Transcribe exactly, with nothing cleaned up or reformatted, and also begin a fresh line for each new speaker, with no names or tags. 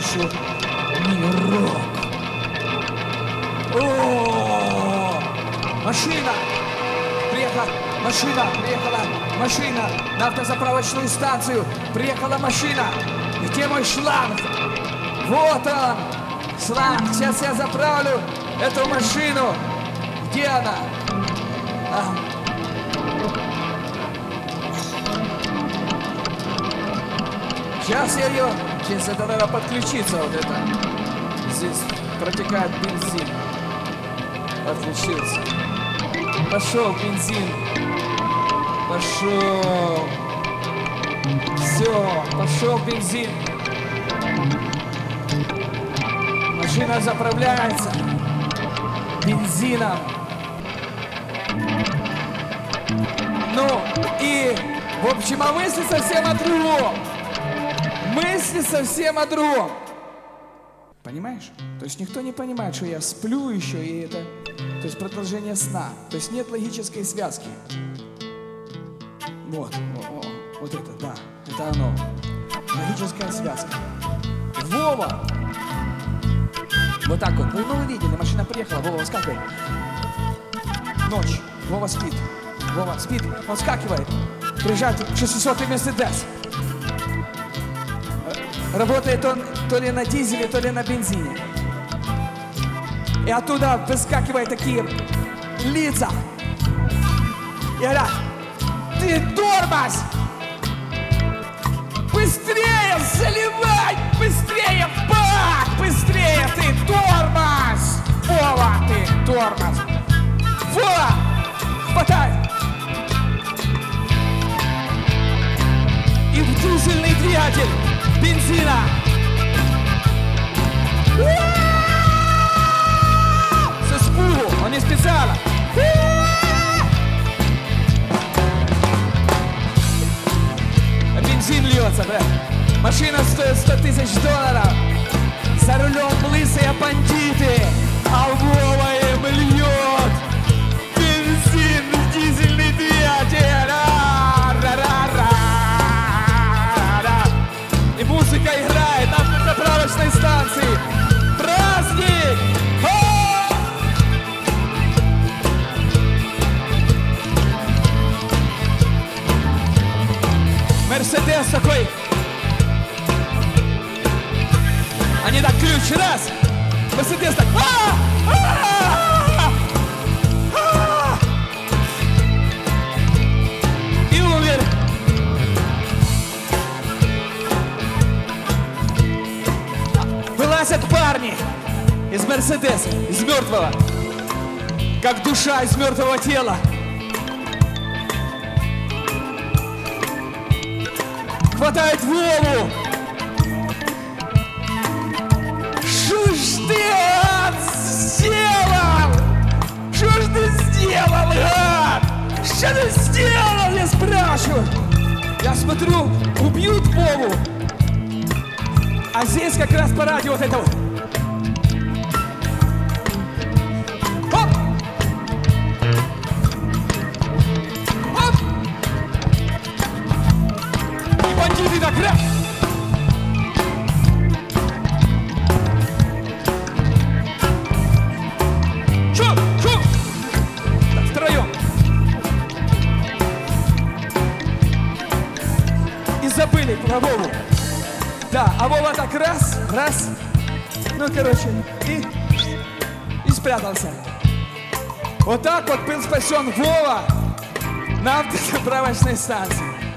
передачу «Мирок». О, машина! Приехала машина, приехала машина на автозаправочную станцию. Приехала машина. Где мой шланг? Вот он, шланг. Сейчас я заправлю эту машину. Где она? А. Сейчас я ее... Сейчас это надо подключиться вот это. Здесь протекает бензин. Подключился. Пошел бензин. Пошел. Все, пошел бензин. Машина заправляется бензином. Ну и, в общем, а мысли совсем о другом. Мысли совсем о другом. Понимаешь? То есть никто не понимает, что я сплю еще, и это... То есть продолжение сна. То есть нет логической связки. Вот, о, о, вот это, да, это оно. Логическая связка. Вова! Вот так вот. Ну, вы видели, машина приехала, Вова выскакивает. Ночь. Вова спит. Вова спит, он вскакивает. Приезжает шестисотый Мерседес. Работает он то ли на дизеле, то ли на бензине. И оттуда выскакивают такие лица. И говорят: ты тормоз! Быстрее заливай! Быстрее в бак! Быстрее ты тормоз! Вова, ты тормоз! Вова! Хватай! И в дизельный двигатель бензина! С испугу, он не специально! Бензин льется, брат. Машина стоит сто тысяч долларов. За рулем лысые бандиты, а Вова им льет бензин в дизельный двигатель. И музыка играет на заправочной станции. Праздник! Мерседес такой. Они так ключ, раз. Мерседес так. И умер. Вылазят парни из Мерседеса, из мертвого, как душа из мертвого тела. Хватает Вову. Что ж ты сделал? Что ж ты сделал, гад? Что ты сделал, я спрашиваю? Я смотрю, убьют Вову. А здесь как раз по радио вот это вот. Хоп! Хоп! И бандиты так раз. Шо, шо! Так, втроем. И забыли про Вову. Да, а Вова так раз, раз, ну, короче, и, и спрятался. Вот так вот был спасен Вова на автозаправочной станции.